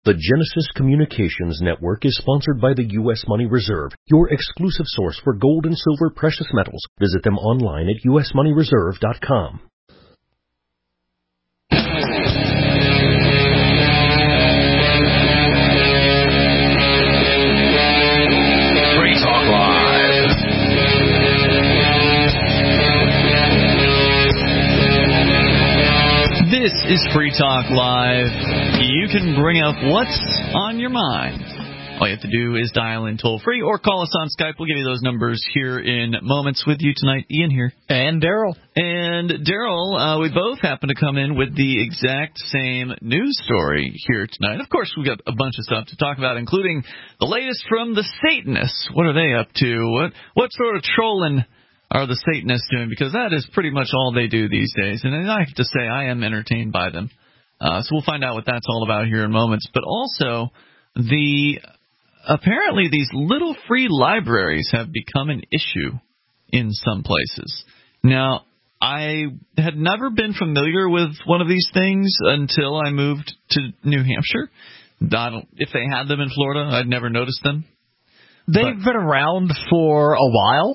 The Genesis Communications Network is sponsored by the U.S. Money Reserve, your exclusive source for gold and silver precious metals. Visit them online at usmoneyreserve.com. Free Talk Live. This is Free Talk Live. You can bring up what's on your mind. All you have to do is dial in toll-free or call us on Skype. We'll give you those numbers here in moments. With you tonight, Ian here. And Daryl. And Daryl, we both happen to come in with the exact same news story here tonight. Of course, we've got a bunch of stuff to talk about, including the latest from the Satanists. What are they up to? What sort of trolling are the Satanists doing? Because that is pretty much all they do these days. And I have to say, I am entertained by them. So we'll find out what that's all about here in moments. But also, apparently these little free libraries have become an issue in some places. Now, I had never been familiar with one of these things until I moved to New Hampshire. If they had them in Florida, I'd never noticed them. They've been around for a while.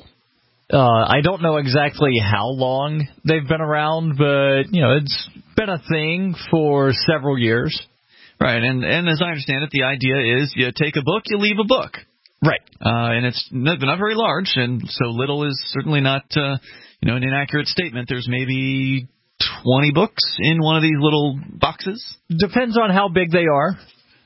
I don't know exactly how long they've been around, but, it's been a thing for several years. Right, and as I understand it, the idea is you take a book, you leave a book. Right. And it's not very large, and so little is certainly not, an inaccurate statement. There's maybe 20 books in one of these little boxes. Depends on how big they are.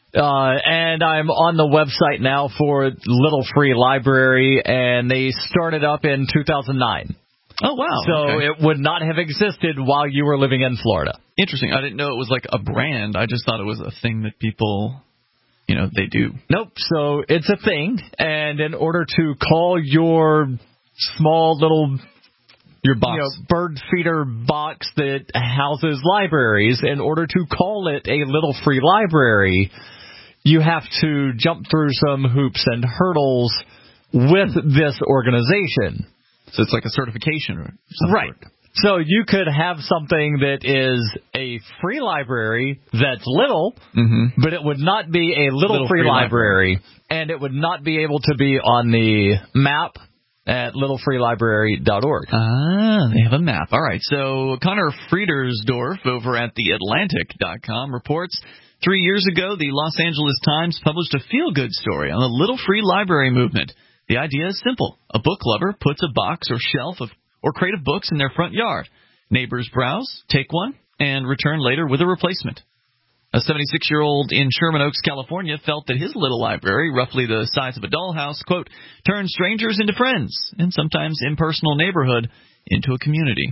And I'm on the website now for Little Free Library, and they started up in 2009. Oh, wow. So okay. It would not have existed while you were living in Florida. Interesting. I didn't know it was like a brand. I just thought it was a thing that people, they do. Nope. So it's a thing, and in order to call your small little your box, bird feeder box that houses libraries, in order to call it a Little Free Library, you have to jump through some hoops and hurdles with this organization. So it's like a certification or something. Right. So you could have something that is a free library that's little, but it would not be a little free library, and it would not be able to be on the map at littlefreelibrary.org. Ah, they have a map. All right. So Connor Friedersdorf over at theatlantic.com reports 3 years ago, the Los Angeles Times published a feel-good story on the Little Free Library movement. The idea is simple. A book lover puts a box or shelf or crate of books in their front yard. Neighbors browse, take one, and return later with a replacement. A 76-year-old in Sherman Oaks, California, felt that his little library, roughly the size of a dollhouse, quote, turned strangers into friends and sometimes impersonal neighborhood into a community.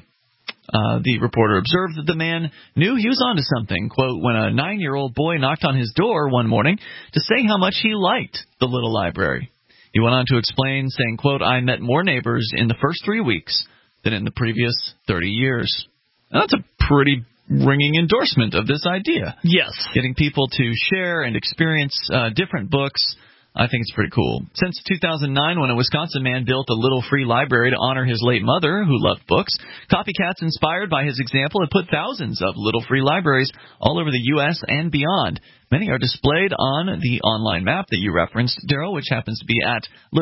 The reporter observed that the man knew he was onto something, quote, when a 9-year-old boy knocked on his door one morning to say how much he liked the little library. He went on to explain, saying, quote, I met more neighbors in the first 3 weeks than in the previous 30 years. Now, that's a pretty ringing endorsement of this idea. Yes. Getting people to share and experience different books, I think it's pretty cool. Since 2009, when a Wisconsin man built a little free library to honor his late mother, who loved books, copycats inspired by his example have put thousands of little free libraries all over the U.S. and beyond. Many are displayed on the online map that you referenced, Daryl, which happens to be at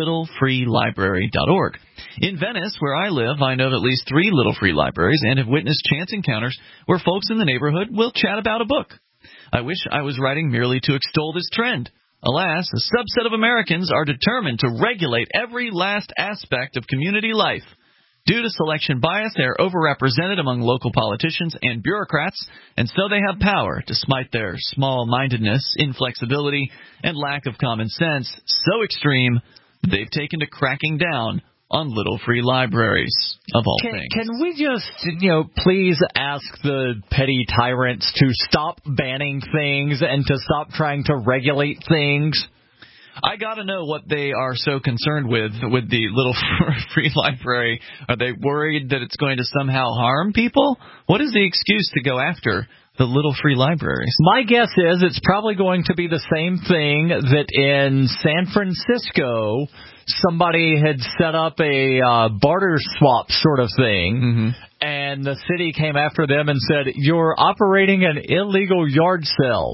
littlefreelibrary.org. In Venice, where I live, I know of at least 3 little free libraries and have witnessed chance encounters where folks in the neighborhood will chat about a book. I wish I was writing merely to extol this trend. Alas, a subset of Americans are determined to regulate every last aspect of community life. Due to selection bias, they are overrepresented among local politicians and bureaucrats, and so they have power, despite their small-mindedness, inflexibility, and lack of common sense so extreme that they've taken to cracking down on little free libraries, of all things. Can we just, please ask the petty tyrants to stop banning things and to stop trying to regulate things? I got to know what they are so concerned with the little free library. Are they worried that it's going to somehow harm people? What is the excuse to go after the little free libraries? My guess is it's probably going to be the same thing that in San Francisco somebody had set up a barter swap sort of thing, and the city came after them and said, you're operating an illegal yard sale.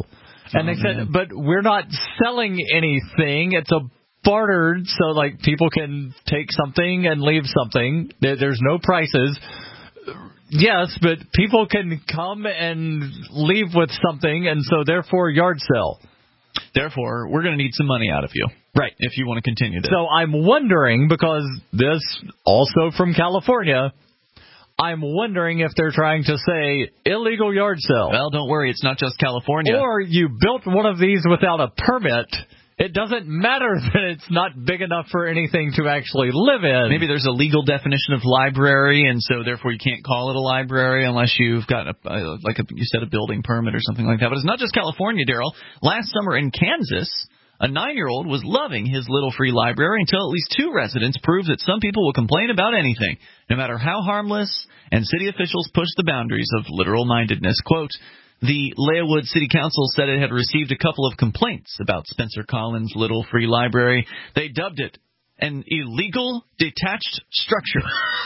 And they said, but we're not selling anything. It's a bartered, so like people can take something and leave something. There's no prices. Yes, but people can come and leave with something, and so therefore yard sale. Therefore, we're going to need some money out of you. Right. If you want to continue this. So I'm wondering, because this also from California, I'm wondering if they're trying to say illegal yard sale. Well, don't worry, it's not just California. Or you built one of these without a permit. It doesn't matter that it's not big enough for anything to actually live in. Maybe there's a legal definition of library, and so therefore you can't call it a library unless you've got, you said, a building permit or something like that. But it's not just California, Daryl. Last summer in Kansas, a 9-year-old was loving his little free library until at least 2 residents proved that some people will complain about anything, no matter how harmless, and city officials pushed the boundaries of literal-mindedness. Quote, the Leawood City Council said it had received a couple of complaints about Spencer Collins' little free library. They dubbed it an illegal detached structure.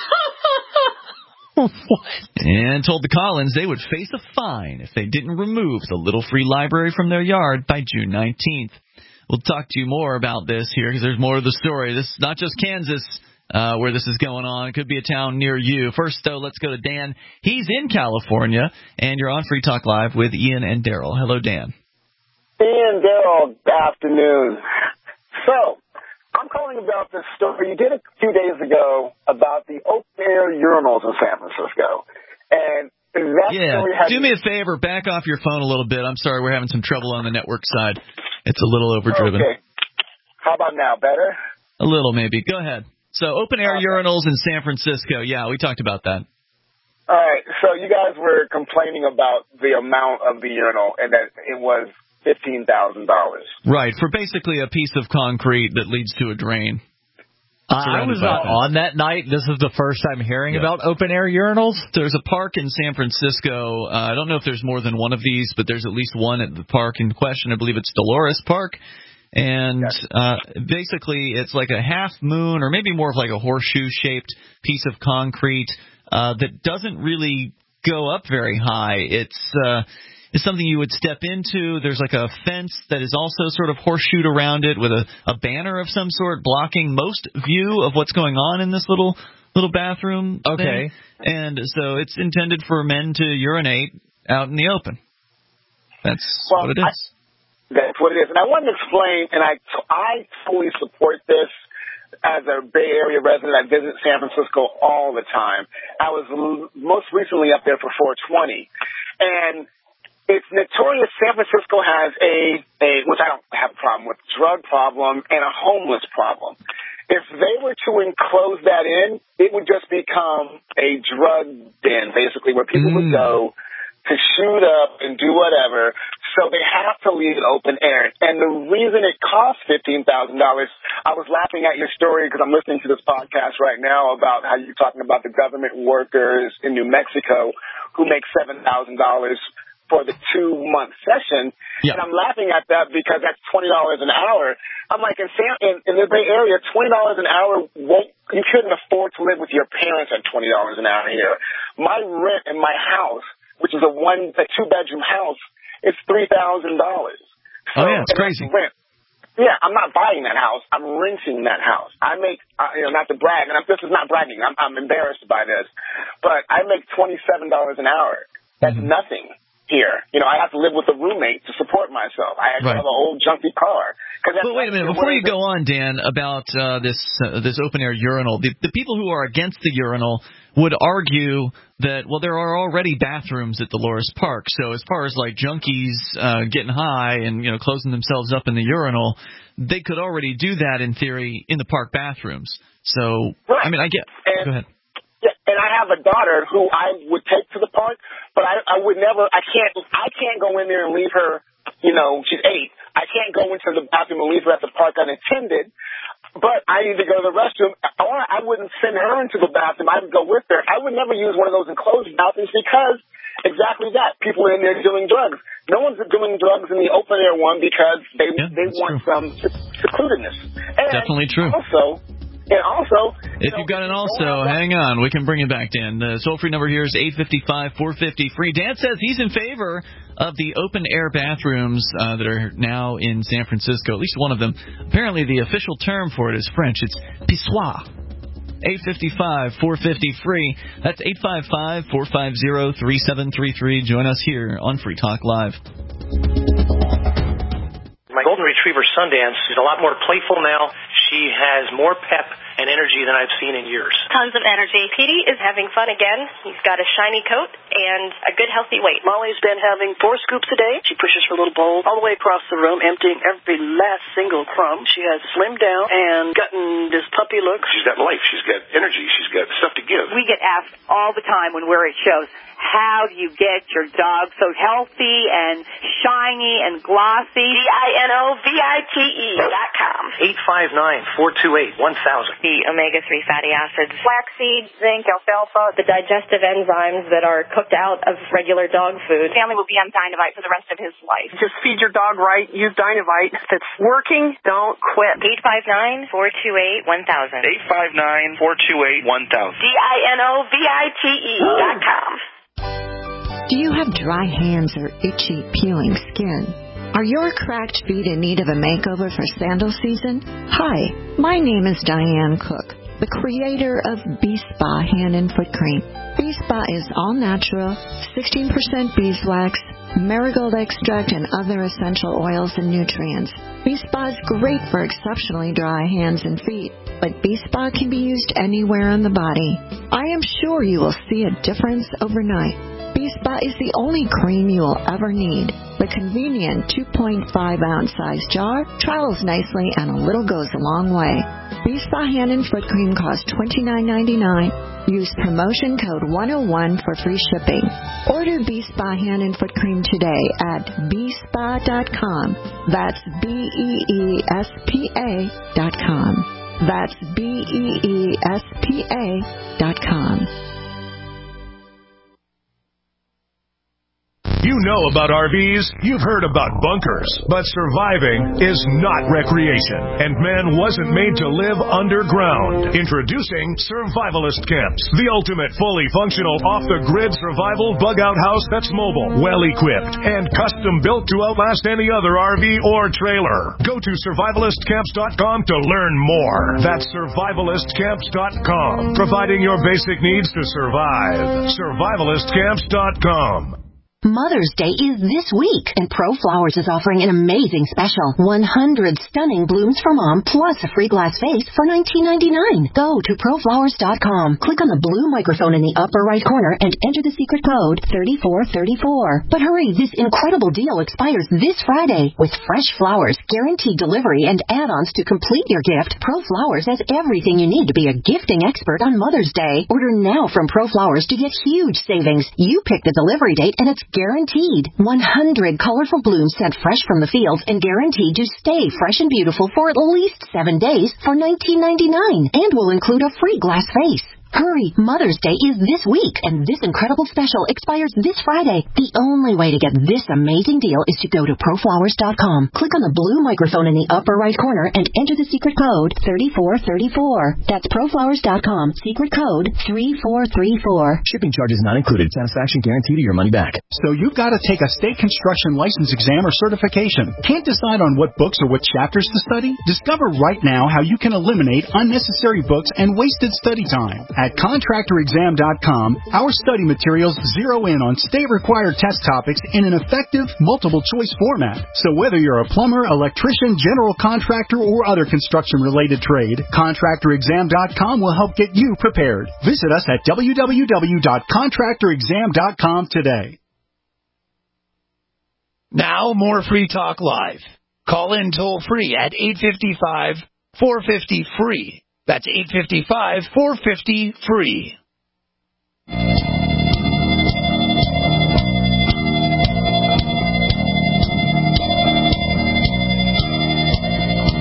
What? And told the Collins they would face a fine if they didn't remove the little free library from their yard by June 19th. We'll talk to you more about this here because there's more to the story. This is not just Kansas where this is going on. It could be a town near you. First, though, let's go to Dan. He's in California, and you're on Free Talk Live with Ian and Daryl. Hello, Dan. Ian, Daryl, good afternoon. So, I'm calling about this story you did a few days ago about the open-air urinals in San Francisco. And that story had... Do me a favor, back off your phone a little bit. I'm sorry, we're having some trouble on the network side. It's a little overdriven. Okay. How about now? Better? A little, maybe. Go ahead. So, open-air urinals in San Francisco. Yeah, we talked about that. All right. So, you guys were complaining about the amount of the urinal and that it was $15,000. Right, for basically a piece of concrete that leads to a drain. I was not on that night. This is the first time hearing about open-air urinals. There's a park in San Francisco. I don't know if there's more than one of these, but there's at least one at the park in question. I believe it's Dolores Park. And basically it's like a half moon or maybe more of like a horseshoe-shaped piece of concrete that doesn't really go up very high. It's something you would step into. There's like a fence that is also sort of horseshoed around it with a banner of some sort blocking most view of what's going on in this little bathroom thing. And so it's intended for men to urinate out in the open. That's what it is. That's what it is. And I wanted to explain, and I fully support this as a Bay Area resident. I visit San Francisco all the time. I was most recently up there for 420. And it's notorious San Francisco has which I don't have a problem with, drug problem and a homeless problem. If they were to enclose that in, it would just become a drug den, basically, where people would go to shoot up and do whatever. So they have to leave it open air. And the reason it costs $15,000, I was laughing at your story because I'm listening to this podcast right now about how you're talking about the government workers in New Mexico who make $7,000 for the 2-month session. And I'm laughing at that because that's $20 an hour. I'm like, in the Bay Area, $20 an hour you couldn't afford to live with your parents at $20 an hour here. My rent in my house, which is a 2-bedroom house, it's $3,000. So, it's crazy. Rent. Yeah, I'm not buying that house. I'm renting that house. I make, not to brag, and this is not bragging. I'm embarrassed by this, but I make $27 an hour. That's nothing here. I have to live with a roommate to support myself. I have an old junky car. But wait a minute, before you go on, Dan, about this open-air urinal, the people who are against the urinal would argue that, well, there are already bathrooms at Dolores Park, so as far as like junkies getting high and closing themselves up in the urinal, they could already do that in theory in the park bathrooms. So, I mean, go ahead. Yeah, and I have a daughter who I would take to the park, but I would never. I can't go in there and leave her. She's 8. I can't go into the bathroom and leave her at the park unattended. But I need to go to the restroom, or I wouldn't send her into the bathroom. I would go with her. I would never use one of those enclosed bathrooms because exactly that. People are in there doing drugs. No one's doing drugs in the open air one because they want some secludedness. And definitely true. Also, And also, if you've got an also, hang on. We can bring it back, Dan. The toll-free number here is 855-450-FREE. Dan says he's in favor of the open-air bathrooms that are now in San Francisco, at least one of them. Apparently, the official term for it is French. It's pissoir. 855-450-FREE. That's 855-450-3733. Join us here on Free Talk Live. My golden retriever, Sundance, is a lot more playful now. She has more pep and energy than I've seen in years. Tons of energy. Petey is having fun again. He's got a shiny coat and a good healthy weight. Molly's been having 4 scoops a day. She pushes her little bowl all the way across the room, emptying every last single crumb. She has slimmed down and gotten this puppy look. She's got life. She's got energy. She's got stuff to give. We get asked all the time when we're at shows, how do you get your dog so healthy and shiny and glossy? DINOVITE.com. 859-428-1000. The omega-3 fatty acids. Flaxseed, zinc, alfalfa. The digestive enzymes that are cooked out of regular dog food. Family will be on Dinovite for the rest of his life. Just feed your dog right. Use Dinovite. If it's working, don't quit. 859-428-1000. 859-428-1000. DINOVITE.com. Do you have dry hands or itchy, peeling skin? Are your cracked feet in need of a makeover for sandal season? Hi, my name is Diane Cook, the creator of Bee-Spa Hand and Foot Cream. Bee-Spa is all natural, 16% beeswax, marigold extract, and other essential oils and nutrients. Bee-Spa is great for exceptionally dry hands and feet, but Bee-Spa can be used anywhere on the body. I am sure you will see a difference overnight. Bee-Spa is the only cream you will ever need. The convenient 2.5-ounce size jar travels nicely and a little goes a long way. Bee-Spa Hand and Foot Cream costs $29.99. Use promotion code 101 for free shipping. Order Bee-Spa Hand and Foot Cream today at beespa.com. That's BEESPA.com. That's BEESPA.com. You know about RVs, you've heard about bunkers, but surviving is not recreation, and man wasn't made to live underground. Introducing Survivalist Camps, the ultimate fully functional off-the-grid survival bug-out house that's mobile, well-equipped, and custom-built to outlast any other RV or trailer. Go to survivalistcamps.com to learn more. That's survivalistcamps.com, providing your basic needs to survive. Survivalistcamps.com. Mother's Day is this week, and Pro Flowers is offering an amazing special. 100 stunning blooms for Mom, plus a free glass vase for $19.99. Go to proflowers.com. Click on the blue microphone in the upper right corner and enter the secret code 3434. But hurry, this incredible deal expires this Friday. With fresh flowers, guaranteed delivery, and add-ons to complete your gift, Pro Flowers has everything you need to be a gifting expert on Mother's Day. Order now from Pro Flowers to get huge savings. You pick the delivery date, and it's guaranteed. 100 colorful blooms sent fresh from the fields and guaranteed to stay fresh and beautiful for at least 7 days for $19.99 and will include a free glass vase. Hurry, Mother's Day is this week, and this incredible special expires this Friday. The only way to get this amazing deal is to go to proflowers.com. Click on the blue microphone in the upper right corner and enter the secret code 3434. That's proflowers.com, secret code 3434. Shipping charges not included. Satisfaction guarantee to your money back. So you've got to take a state construction license exam or certification. Can't decide on what books or what chapters to study? Discover right now how you can eliminate unnecessary books and wasted study time. At contractorexam.com, our study materials zero in on state-required test topics in an effective, multiple-choice format. So whether you're a plumber, electrician, general contractor, or other construction-related trade, contractorexam.com will help get you prepared. Visit us at www.contractorexam.com today. Now, more Free Talk Live. Call in toll-free at 855-450-FREE. That's 855-450-FREE.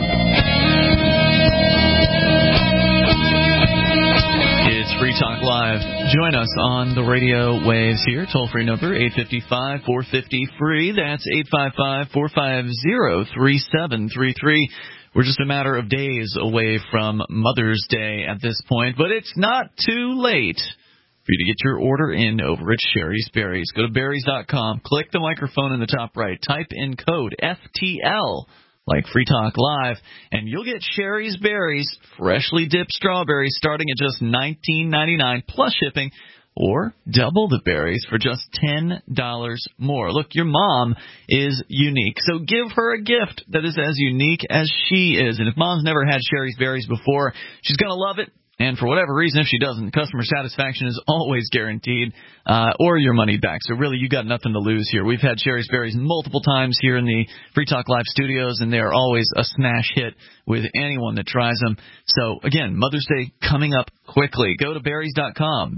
It's Free Talk Live. Live. Join us on the radio waves here. Toll-free number, 855-450-FREE. That's 855-450-3733. We're just a matter of days away from Mother's Day at this point, but it's not too late for you to get your order in over at Sherry's Berries. Go to berries.com, click the microphone in the top right, type in code FTL, like Free Talk Live, and you'll get Sherry's Berries, freshly dipped strawberries, starting at just $19.99 plus shipping, or double the berries for just $10 more. Look, your mom is unique, so give her a gift that is as unique as she is. And if mom's never had Sherry's Berries before, she's going to love it. And for whatever reason, if she doesn't, customer satisfaction is always guaranteed, or your money back. So really, you got nothing to lose here. We've had Sherry's Berries multiple times here in the Free Talk Live studios, and they're always a smash hit with anyone that tries them. So again, Mother's Day coming up quickly. Go to berries.com,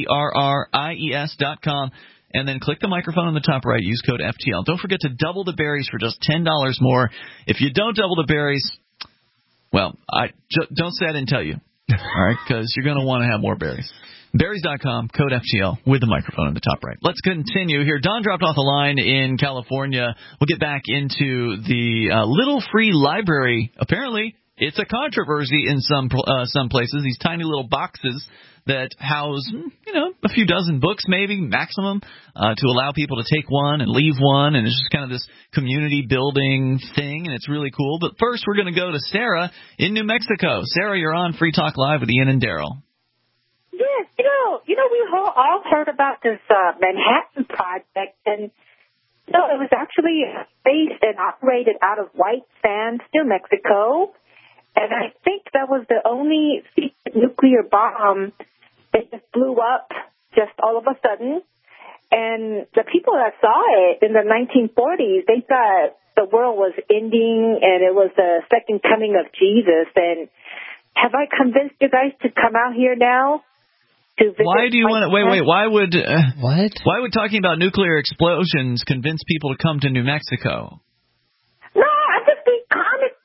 BERRIES.com, and then click the microphone on the top right. Use code FTL. Don't forget to double the berries for just $10 more. If you don't double the berries, well, don't say I didn't tell you. All right, because you're going to want to have more berries. Berries.com, code FTL, with the microphone in the top right. Let's continue here. Don dropped off the line in California. We'll get back into the Little Free Library. Apparently, it's a controversy in some places. These tiny little boxes that house, a few dozen books maybe, maximum, to allow people to take one and leave one, and it's just kind of this community building thing, and it's really cool. But first, we're going to go to Sarah in New Mexico. Sarah, you're on Free Talk Live with Ian and Daryl. Yes, we've all heard about this Manhattan Project, and it was actually based and operated out of White Sands, New Mexico, and I think that was the only secret nuclear bomb that just blew up just all of a sudden. And the people that saw it in the 1940s, they thought the world was ending and it was the second coming of Jesus. And have I convinced you guys to come out here now? Why do you want to wait? Why would Why would talking about nuclear explosions convince people to come to New Mexico? No, I'm just being comical.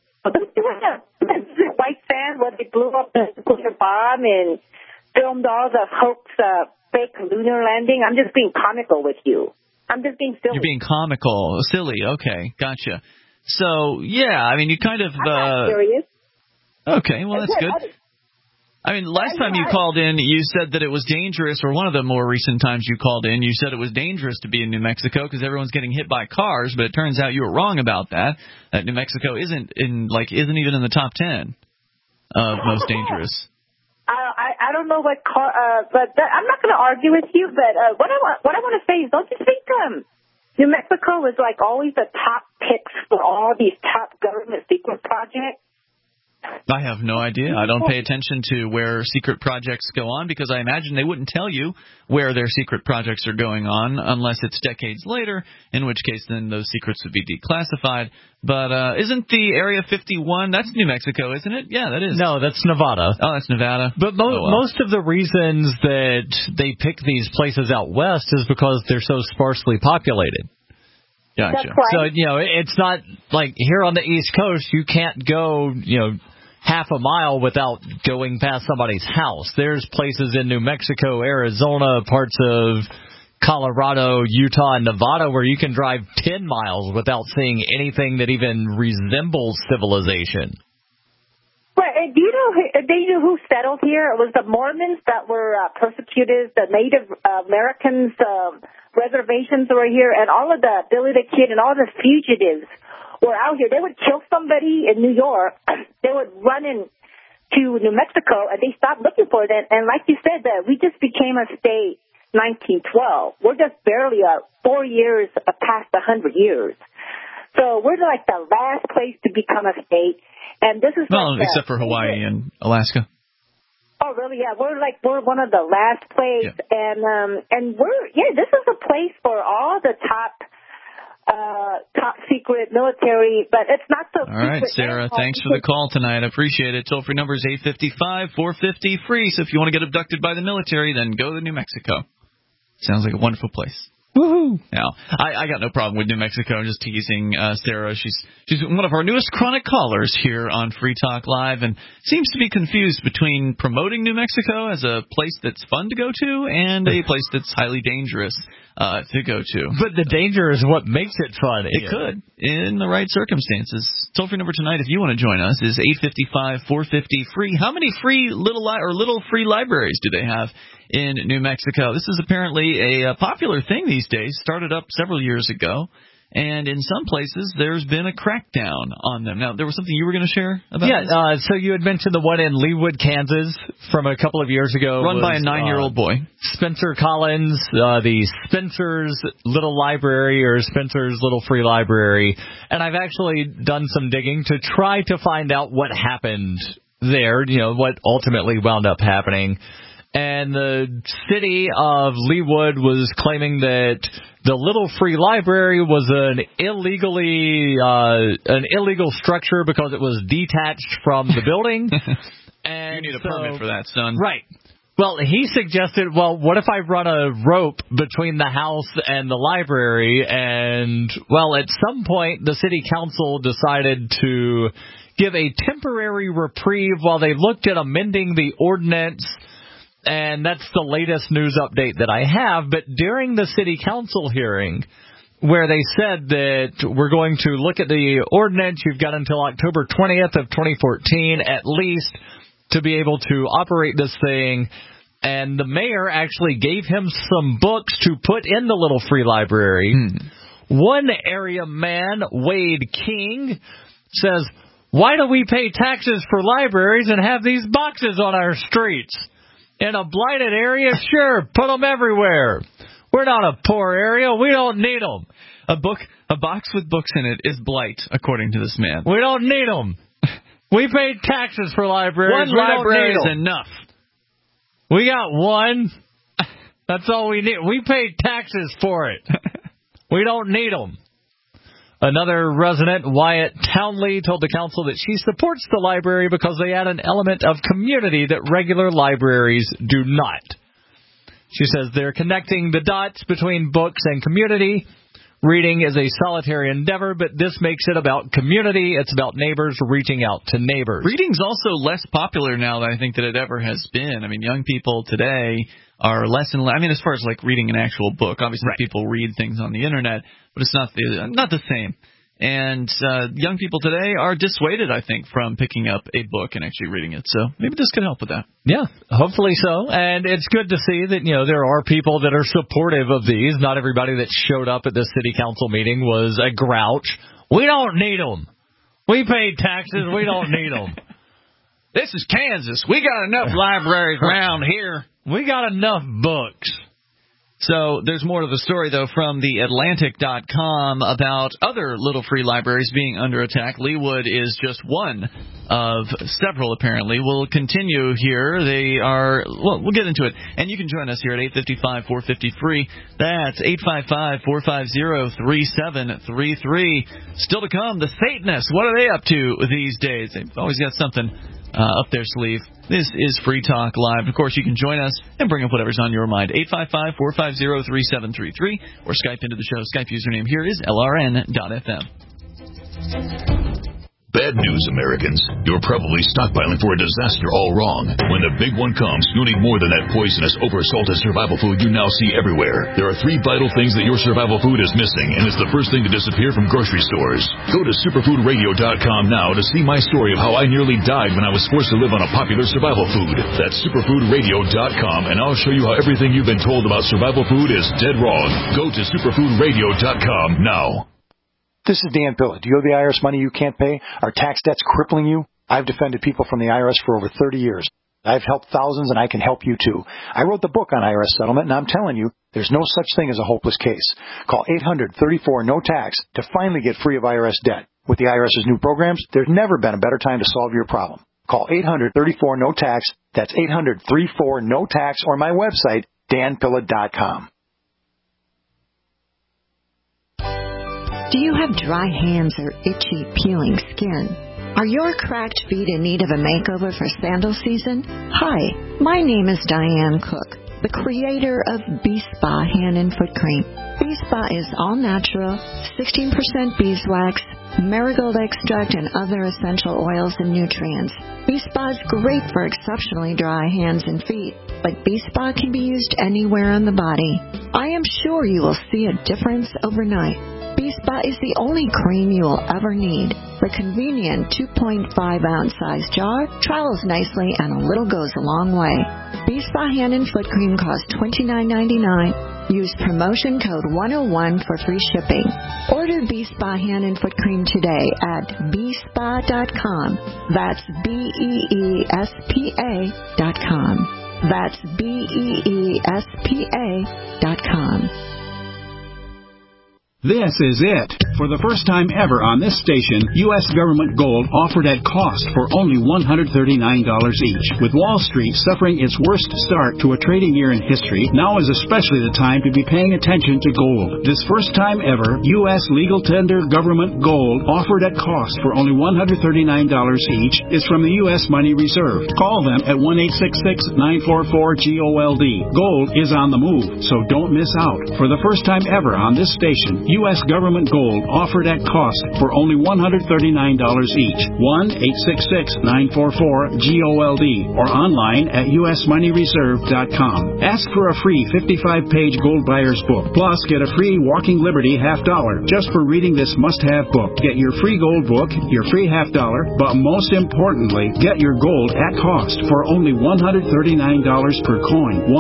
White Sands, where they blew up the nuclear bomb and filmed all the hoax, fake lunar landing. I'm just being comical with you. I'm just being silly. You're being comical, silly. Okay, gotcha. So yeah, I mean, you kind of. I'm not serious. Okay, well that's good. I mean, last time you called in, you said that it was dangerous, or one of the more recent times you called in, you said it was dangerous to be in New Mexico because everyone's getting hit by cars, but it turns out you were wrong about that. That New Mexico isn't even in the top 10 of most dangerous. I don't know what car, but I'm not going to argue with you. But what I want to say is, don't you think New Mexico is like always the top picks for all these top government secret projects? I have no idea. I don't pay attention to where secret projects go on because I imagine they wouldn't tell you where their secret projects are going on unless it's decades later, in which case then those secrets would be declassified. But isn't the Area 51, that's New Mexico, isn't it? Yeah, that is. No, that's Nevada. Oh, that's Nevada. But most of the reasons that they pick these places out west is because they're so sparsely populated. Gotcha. Right. So, it's not like here on the East Coast, you can't go, half a mile without going past somebody's house. There's places in New Mexico, Arizona, parts of Colorado, Utah, and Nevada where you can drive 10 miles without seeing anything that even resembles civilization. Well, do you know who settled here? It was the Mormons that were persecuted, the Native Americans, reservations were here, and all of the Billy the Kid and all the fugitives were out here. They would kill somebody in New York. They would run into New Mexico, and they stopped looking for them. And like you said, that we just became a state 1912. We're just barely 4 years past 100 years. So we're like the last place to become a state. And this is except for Hawaii and Alaska. Oh, really? Yeah, we're one of the last places, yeah. And this is a place for all the top secret military, but it's not so. All right, Sarah, thanks for the call tonight. I appreciate it. Toll free number is 855-450-FREE. So if you want to get abducted by the military, then go to New Mexico. Sounds like a wonderful place. Woohoo! Now, I got no problem with New Mexico. I'm just teasing Sarah. She's one of our newest chronic callers here on Free Talk Live and seems to be confused between promoting New Mexico as a place that's fun to go to and a place that's highly dangerous to go to. But the danger is what makes it fun. It could, in the right circumstances. Toll-free number tonight, if you want to join us, is 855-450-FREE. How many free little free libraries do they have in New Mexico? This is apparently a popular thing these days. Started up several years ago. And in some places, there's been a crackdown on them. Now, there was something you were going to share about this? So you had mentioned the one in Leawood, Kansas, from a couple of years ago. Run by a 9-year-old boy. Spencer Collins, the Spencer's Little Library or Spencer's Little Free Library. And I've actually done some digging to try to find out what happened there, what ultimately wound up happening. And the city of Leawood was claiming that the Little Free Library was an illegal structure because it was detached from the building. And you need a permit for that, son. Right. Well, he suggested, what if I run a rope between the house and the library? And, at some point, the city council decided to give a temporary reprieve while they looked at amending the ordinance. And that's the latest news update that I have. But during the city council hearing, where they said that we're going to look at the ordinance, you've got until October 20th of 2014 at least to be able to operate this thing. And the mayor actually gave him some books to put in the Little Free Library. One area man, Wade King, says, "Why do we pay taxes for libraries and have these boxes on our streets? In a blighted area, sure, put them everywhere. We're not a poor area. We don't need them." A box with books in it is blight, according to this man. We don't need them. We pay taxes for libraries. One library is enough. We got one. That's all we need. We pay taxes for it. We don't need them. Another resident, Wyatt Townley, told the council that she supports the library because they add an element of community that regular libraries do not. She says they're connecting the dots between books and community. Reading is a solitary endeavor, but this makes it about community. It's about neighbors reaching out to neighbors. Reading's also less popular now than I think that it ever has been. I mean, young people today are less and less. I mean, as far as like reading an actual book, obviously people read things on the internet, but it's not the same. And young people today are dissuaded, I think, from picking up a book and actually reading it. So maybe this could help with that. Yeah, hopefully so. And it's good to see that, there are people that are supportive of these. Not everybody that showed up at this city council meeting was a grouch. We don't need them. We pay taxes. We don't need them. This is Kansas. We got enough libraries around here. We got enough books. So there's more to the story, though, from the Atlantic.com about other Little Free Libraries being under attack. Leawood is just one of several, apparently. We'll continue here. We'll get into it. And you can join us here at 855-450-FREE. That's 855-450-3733. Still to come, the Satanists. What are they up to these days? They've always got something up their sleeve. This is Free Talk Live. Of course, you can join us and bring up whatever's on your mind. 855-450-3733 or Skype into the show. Skype username here is LRN.FM. Bad news, Americans. You're probably stockpiling for a disaster all wrong. When the big one comes, you'll need more than that poisonous, oversalted survival food you now see everywhere. There are 3 vital things that your survival food is missing, and it's the first thing to disappear from grocery stores. Go to superfoodradio.com now to see my story of how I nearly died when I was forced to live on a popular survival food. That's superfoodradio.com, and I'll show you how everything you've been told about survival food is dead wrong. Go to superfoodradio.com now. This is Dan Pilla. Do you owe the IRS money you can't pay? Are tax debts crippling you? I've defended people from the IRS for over 30 years. I've helped thousands, and I can help you too. I wrote the book on IRS settlement, and I'm telling you, there's no such thing as a hopeless case. Call 800-34-NO-TAX to finally get free of IRS debt. With the IRS's new programs, there's never been a better time to solve your problem. Call 800-34-NO-TAX. That's 800-34-NO-TAX, or my website, danpilla.com. Do you have dry hands or itchy, peeling skin? Are your cracked feet in need of a makeover for sandal season? Hi, my name is Diane Cook, the creator of B-Spa Hand and Foot Cream. B-Spa is all natural, 16% beeswax, marigold extract, and other essential oils and nutrients. B-Spa is great for exceptionally dry hands and feet, but B-Spa can be used anywhere on the body. I am sure you will see a difference overnight. B-Spa is the only cream you will ever need. The convenient 2.5-ounce size jar travels nicely and a little goes a long way. B-Spa hand and foot cream costs $29.99. Use promotion code 101 for free shipping. Order B-Spa hand and foot cream today at bspa.com. That's BEESPA.com. That's BEESPA.com. This is it. For the first time ever on this station, U.S. government gold offered at cost for only $139 each. With Wall Street suffering its worst start to a trading year in history, now is especially the time to be paying attention to gold. This first time ever, U.S. legal tender government gold offered at cost for only $139 each is from the U.S. Money Reserve. Call them at 1-866-944-GOLD. Gold is on the move, so don't miss out. For the first time ever on this station, U.S. government gold offered at cost for only $139 each. 1-866-944-GOLD or online at usmoneyreserve.com. Ask for a free 55-page gold buyer's book. Plus, get a free Walking Liberty $50 just for reading this must-have book. Get your free gold book, your free $50, but most importantly, get your gold at cost for only $139 per coin.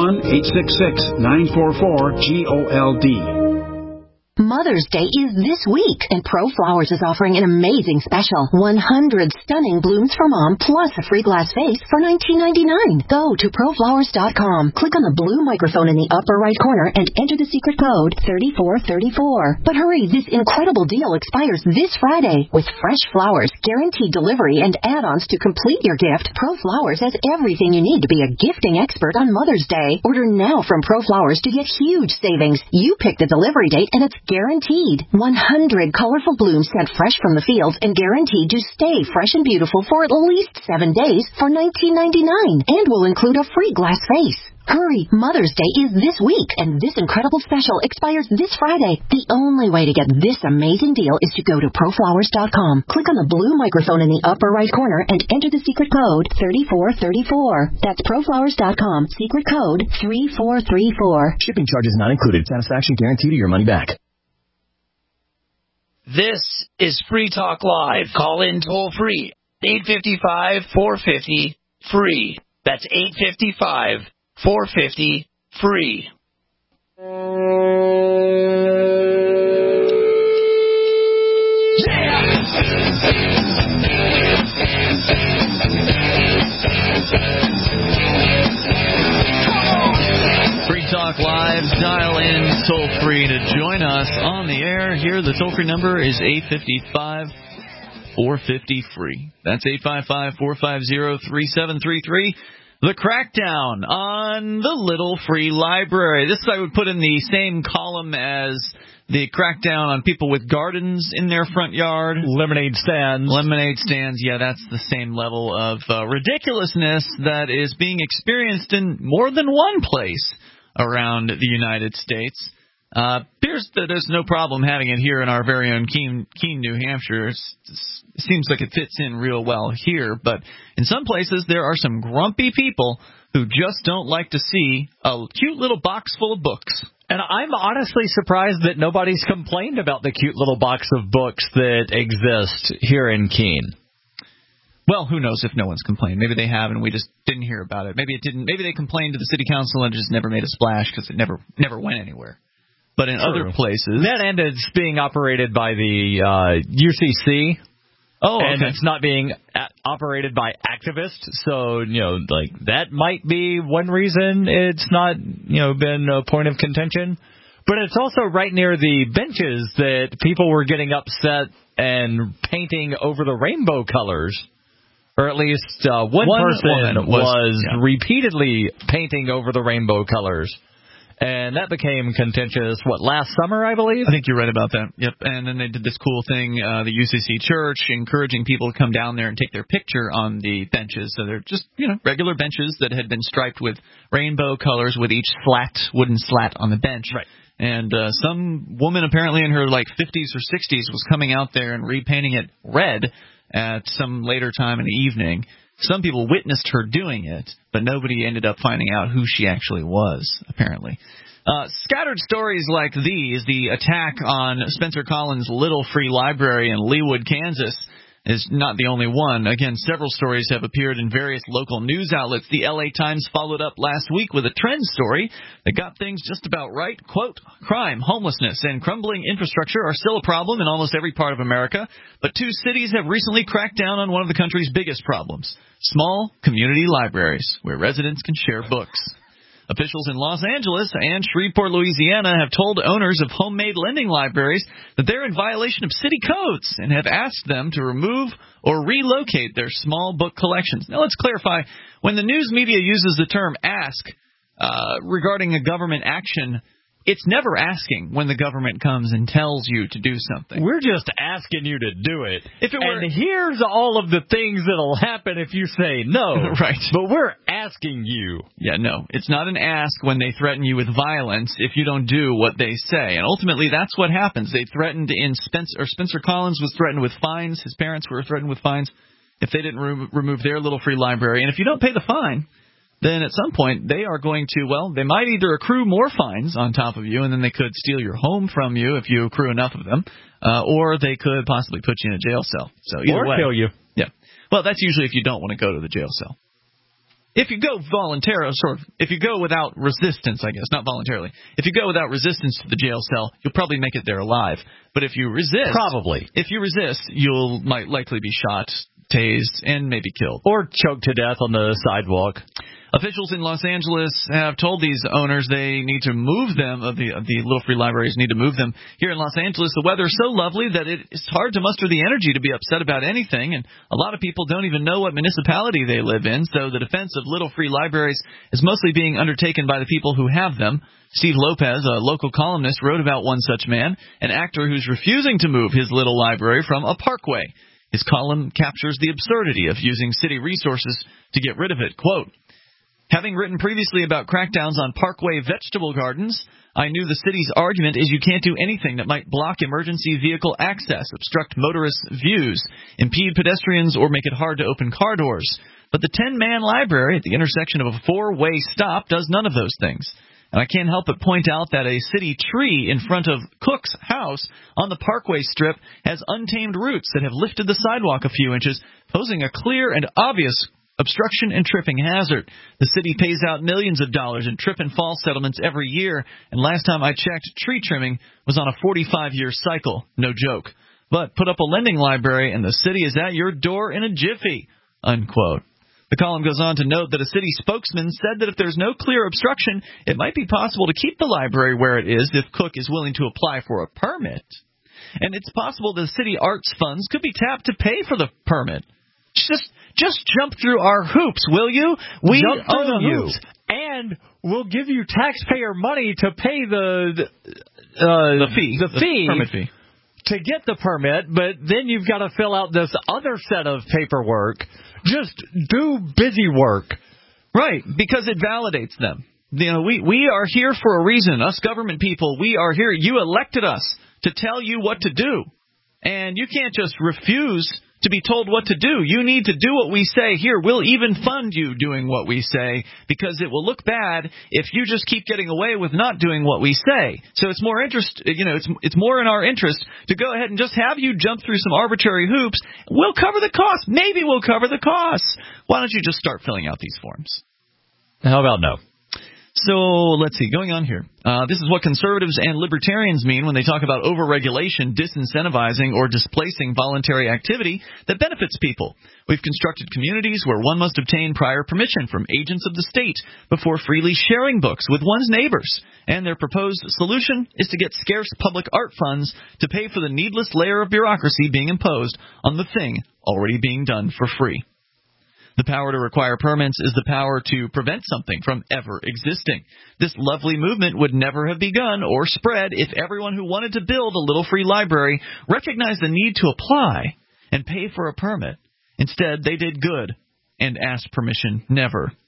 1-866-944-GOLD. Mother's Day is this week, and ProFlowers is offering an amazing special. 100 stunning blooms for Mom, plus a free glass vase for $19.99. Go to ProFlowers.com. Click on the blue microphone in the upper right corner and enter the secret code 3434. But hurry, this incredible deal expires this Friday. With fresh flowers, guaranteed delivery, and add-ons to complete your gift, ProFlowers has everything you need to be a gifting expert on Mother's Day. Order now from ProFlowers to get huge savings. You pick the delivery date, and it's guaranteed. 100 colorful blooms sent fresh from the fields and guaranteed to stay fresh and beautiful for at least 7 days for $19.99 and will include a free glass vase. Hurry, Mother's Day is this week, and this incredible special expires this Friday. The only way to get this amazing deal is to go to ProFlowers.com. Click on the blue microphone in the upper right corner and enter the secret code 3434. That's ProFlowers.com, secret code 3434. Shipping charges not included. Satisfaction guarantee to your money back. This is Free Talk Live. Call in toll free. 855-450-FREE. That's 855-450-FREE. Free Talk Live, dial in toll free to join us on the air. Here, the toll free number is 855-450-FREE. That's 855-450-3733. The crackdown on the Little Free Library. This I would put in the same column as the crackdown on people with gardens in their front yard. Lemonade stands. Lemonade stands, yeah, that's the same level of ridiculousness that is being experienced in more than one place around the United States. Appears that there's no problem having it here in our very own Keene, New Hampshire. It seems like it fits in real well here, but in some places there are some grumpy people who just don't like to see a cute little box full of books. And I'm honestly surprised that nobody's complained about the cute little box of books that exist here in Keene. Well, who knows if no one's complained. Maybe they have and we just didn't hear about it. Maybe it didn't. Maybe they complained to the city council and it just never made a splash because it never went anywhere. But in other places... That and it's being operated by the UCC. Oh, okay. And it's not being operated by activists. So, like that might be one reason it's not, been a point of contention. But it's also right near the benches that people were getting upset and painting over the rainbow colors. Or at least one person was repeatedly painting over the rainbow colors. And that became contentious, last summer, I believe? I think you're right about that. Yep. And then they did this cool thing, the UCC Church, encouraging people to come down there and take their picture on the benches. So they're just, regular benches that had been striped with rainbow colors with each wooden slat on the bench. Right. And some woman apparently in her 50s or 60s was coming out there and repainting it red at some later time in the evening. Some people witnessed her doing it, but nobody ended up finding out who she actually was, apparently. Scattered stories like these, the attack on Spencer Collins' Little Free Library in Leawood, Kansas, is not the only one. Again, several stories have appeared in various local news outlets. The LA Times followed up last week with a trend story that got things just about right. Quote, crime, homelessness, and crumbling infrastructure are still a problem in almost every part of America, but 2 cities have recently cracked down on one of the country's biggest problems, small community libraries, where residents can share books. Officials in Los Angeles and Shreveport, Louisiana, have told owners of homemade lending libraries that they're in violation of city codes and have asked them to remove or relocate their small book collections. Now, let's clarify. When the news media uses the term ask regarding a government action, it's never asking when the government comes and tells you to do something. We're just asking you to do it. And here's all of the things that'll happen if you say no. Right. But we're asking you. Yeah, no. It's not an ask when they threaten you with violence if you don't do what they say. And ultimately, that's what happens. They threatened Spencer Collins was threatened with fines. His parents were threatened with fines if they didn't remove their Little Free Library. And if you don't pay the fine, then at some point they are going to, they might either accrue more fines on top of you, and then they could steal your home from you if you accrue enough of them, or they could possibly put you in a jail cell. So either way, kill you. Yeah. Well, that's usually if you don't want to go to the jail cell. If you go voluntarily, if you go without resistance, I guess, not voluntarily. If you go without resistance to the jail cell, you'll probably make it there alive. But if you resist, if you resist, you might likely be shot, tased, and maybe killed. Or choked to death on the sidewalk. Officials in Los Angeles have told these owners they need to move them, the Little Free Libraries need to move them. Here in Los Angeles, the weather is so lovely that it's hard to muster the energy to be upset about anything, and a lot of people don't even know what municipality they live in, so the defense of Little Free Libraries is mostly being undertaken by the people who have them. Steve Lopez, a local columnist, wrote about one such man, an actor who's refusing to move his little library from a parkway. His column captures the absurdity of using city resources to get rid of it. Quote, having written previously about crackdowns on parkway vegetable gardens, I knew the city's argument is you can't do anything that might block emergency vehicle access, obstruct motorists' views, impede pedestrians, or make it hard to open car doors. But the 10-man library at the intersection of a 4-way stop does none of those things. And I can't help but point out that a city tree in front of Cook's house on the Parkway Strip has untamed roots that have lifted the sidewalk a few inches, posing a clear and obvious obstruction and tripping hazard. The city pays out millions of dollars in trip and fall settlements every year, and last time I checked, tree trimming was on a 45-year cycle. No joke. But put up a lending library and the city is at your door in a jiffy, unquote. The column goes on to note that a city spokesman said that if there's no clear obstruction, it might be possible to keep the library where it is if Cook is willing to apply for a permit. And it's possible the city arts funds could be tapped to pay for the permit. Just jump through our hoops, will you? We own you. Hoops. And we'll give you taxpayer money to pay the permit fee. To get the permit, but then you've got to fill out this other set of paperwork. Just do busy work. Right, because it validates them. You know, we are here for a reason. Us government people, we are here. You elected us to tell you what to do. And you can't just refuse to be told what to do. You need to do what we say. Here, we'll even fund you doing what we say, because it will look bad if you just keep getting away with not doing what we say. So it's more it's more in our interest to go ahead and just have you jump through some arbitrary hoops. We'll cover the cost. Maybe we'll cover the costs. Why don't you just start filling out these forms? How about no? So let's see, going on here. This is what conservatives and libertarians mean when they talk about overregulation, disincentivizing, or displacing voluntary activity that benefits people. We've constructed communities where one must obtain prior permission from agents of the state before freely sharing books with one's neighbors. And their proposed solution is to get scarce public art funds to pay for the needless layer of bureaucracy being imposed on the thing already being done for free. The power to require permits is the power to prevent something from ever existing. This lovely movement would never have begun or spread if everyone who wanted to build a little free library recognized the need to apply and pay for a permit. Instead, they did good and asked permission never.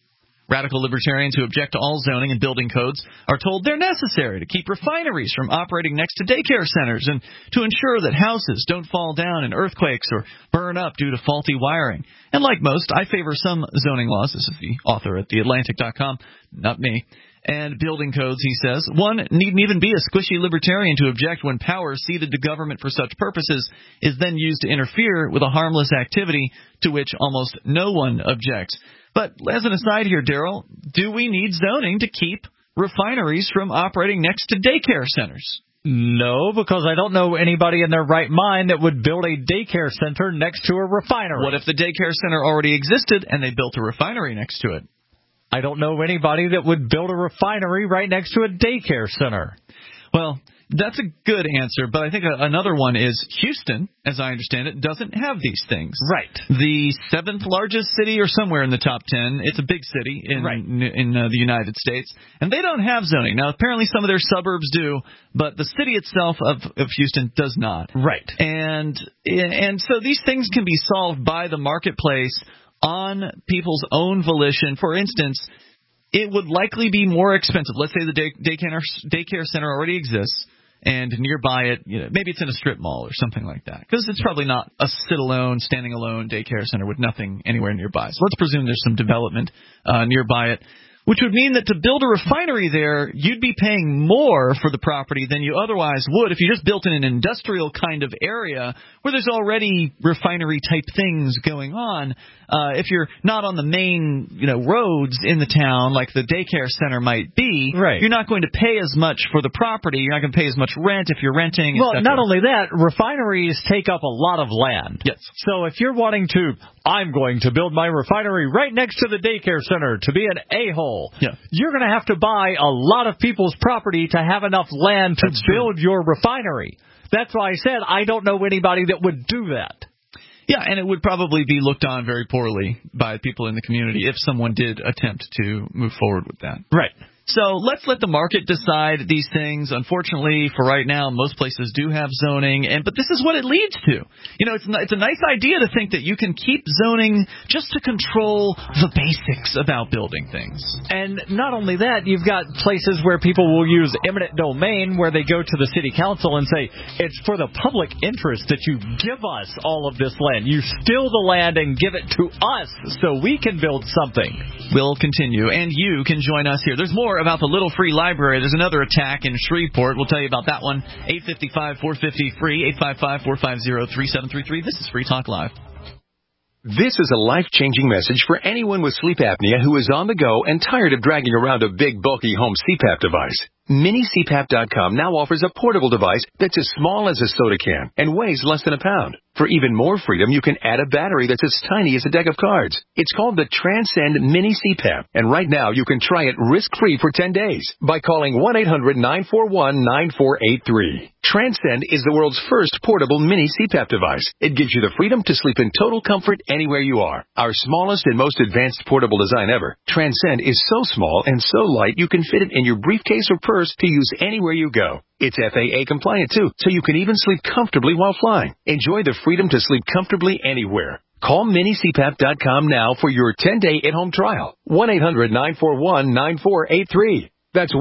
Radical libertarians who object to all zoning and building codes are told they're necessary to keep refineries from operating next to daycare centers and to ensure that houses don't fall down in earthquakes or burn up due to faulty wiring. And like most, I favor some zoning laws. This is the author at theatlantic.com, not me. And building codes, he says. One needn't even be a squishy libertarian to object when power ceded to government for such purposes is then used to interfere with a harmless activity to which almost no one objects. But as an aside here, Daryl, do we need zoning to keep refineries from operating next to daycare centers? No, because I don't know anybody in their right mind that would build a daycare center next to a refinery. What if the daycare center already existed and they built a refinery next to it? I don't know anybody that would build a refinery right next to a daycare center. Well, that's a good answer, but I think another one is Houston, as I understand it, doesn't have these things. Right. The 7th largest city or somewhere in the top 10. It's a big city in the United States, and they don't have zoning. Now, apparently some of their suburbs do, but the city itself of Houston does not. Right. And so these things can be solved by the marketplace on people's own volition. For instance, it would likely be more expensive. Let's say the daycare center already exists, and nearby it, maybe it's in a strip mall or something like that, because it's probably not a standing alone daycare center with nothing anywhere nearby. So let's presume there's some development nearby it, which would mean that to build a refinery there, you'd be paying more for the property than you otherwise would if you just built in an industrial kind of area where there's already refinery-type things going on. If you're not on the main roads in the town like the daycare center might be, right, you're not going to pay as much for the property. You're not going to pay as much rent if you're renting. Well, not only that, refineries take up a lot of land. Yes. So if you're wanting to, I'm going to build my refinery right next to the daycare center to be an a-hole, yeah, you're going to have to buy a lot of people's property to have enough land to build your refinery. That's why I said I don't know anybody that would do that. Yeah, and it would probably be looked on very poorly by people in the community if someone did attempt to move forward with that. Right. So let's let the market decide these things. Unfortunately, for right now, most places do have zoning, but this is what it leads to. It's a nice idea to think that you can keep zoning just to control the basics about building things. And not only that, you've got places where people will use eminent domain where they go to the city council and say, it's for the public interest that you give us all of this land. You steal the land and give it to us so we can build something. We'll continue, and you can join us here. There's more about the Little Free Library. There's another attack in Shreveport. We'll tell you about that one. 855-450-FREE, 855-450-3733. This is Free Talk Live. This is a life-changing message for anyone with sleep apnea who is on the go and tired of dragging around a big, bulky home CPAP device. MiniCPAP.com now offers a portable device that's as small as a soda can and weighs less than a pound. For even more freedom, you can add a battery that's as tiny as a deck of cards. It's called the Transcend Mini CPAP, and right now you can try it risk-free for 10 days by calling 1-800-941-9483. Transcend is the world's first portable mini CPAP device. It gives you the freedom to sleep in total comfort anywhere you are. Our smallest and most advanced portable design ever, Transcend is so small and so light you can fit it in your briefcase or purse to use anywhere you go. It's FAA compliant too, so you can even sleep comfortably while flying. Enjoy the freedom to sleep comfortably anywhere. Call MiniCPAP.com now for your 10-day at-home trial. 1-800-941-9483. That's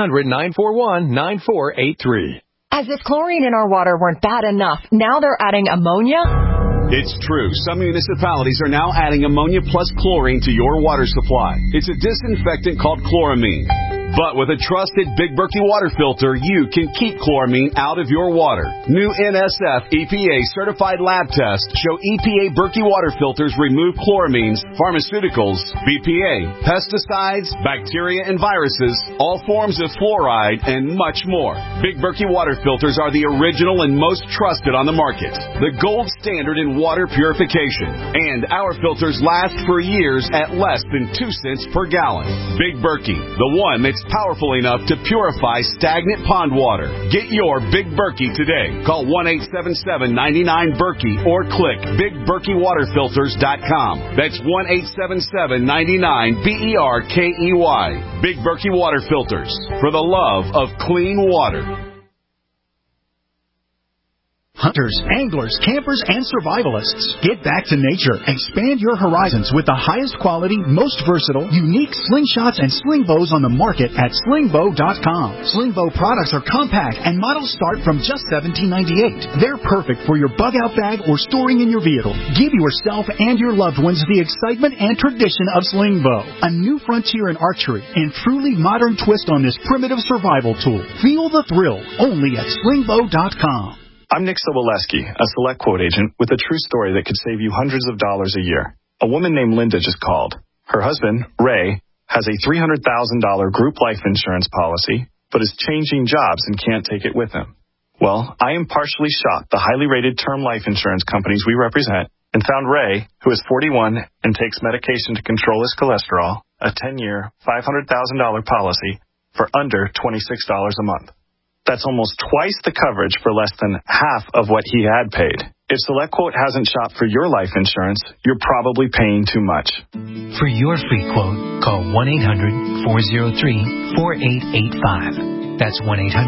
1-800-941-9483. As if chlorine in our water weren't bad enough, now they're adding ammonia? It's true. Some municipalities are now adding ammonia plus chlorine to your water supply. It's a disinfectant called chloramine. But with a trusted Big Berkey water filter, you can keep chloramine out of your water. New NSF EPA certified lab tests show EPA Berkey water filters remove chloramines, pharmaceuticals, BPA, pesticides, bacteria and viruses, all forms of fluoride, and much more. Big Berkey water filters are the original and most trusted on the market. The gold standard in water purification. And our filters last for years at less than 2 cents per gallon. Big Berkey, the one that's powerful enough to purify stagnant pond water. Get your Big Berkey today. Call 1-877-99-BERKEY or click BigBerkeyWaterFilters.com. That's 1-877-99-BERKEY. Big Berkey Water Filters, for the love of clean water. hunters, anglers, campers, and survivalists. Get back to nature. Expand your horizons with the highest quality, most versatile, unique slingshots and sling bows on the market at slingbow.com. Slingbow products are compact and models start from just $17.98. They're perfect for your bug-out bag or storing in your vehicle. Give yourself and your loved ones the excitement and tradition of Slingbow, a new frontier in archery and truly modern twist on this primitive survival tool. Feel the thrill only at slingbow.com. I'm Nick Soboleski, a Select Quote agent with a true story that could save you hundreds of dollars a year. A woman named Linda just called. Her husband, Ray, has a $300,000 group life insurance policy, but is changing jobs and can't take it with him. Well, I impartially shopped the highly rated term life insurance companies we represent and found Ray, who is 41 and takes medication to control his cholesterol, a 10-year, $500,000 policy for under $26 a month. That's almost twice the coverage for less than half of what he had paid. If SelectQuote hasn't shopped for your life insurance, you're probably paying too much. For your free quote, call 1-800-403-4885. That's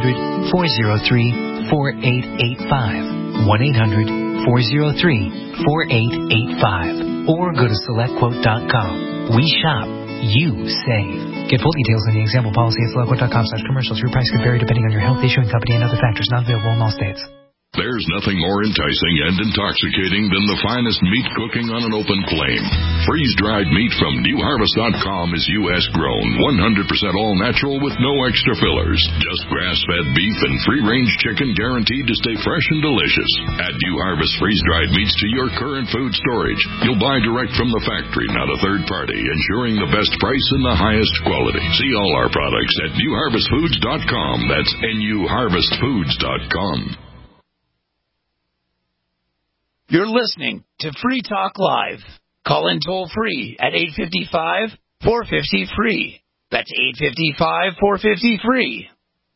1-800-403-4885. 1-800-403-4885. Or go to SelectQuote.com. We shop. You save. Get full details in the example policy at SelectQuote.com/commercials. Your price could vary depending on your health, issuing company, and other factors. Not available in all states. There's nothing more enticing and intoxicating than the finest meat cooking on an open flame. Freeze-dried meat from NewHarvest.com is U.S. grown, 100% all-natural with no extra fillers. Just grass-fed beef and free-range chicken guaranteed to stay fresh and delicious. Add New Harvest freeze-dried meats to your current food storage. You'll buy direct from the factory, not a third party, ensuring the best price and the highest quality. See all our products at NewHarvestFoods.com. That's NewHarvestFoods.com. You're listening to Free Talk Live. Call in toll-free at 855-450-FREE. That's 855-450-FREE.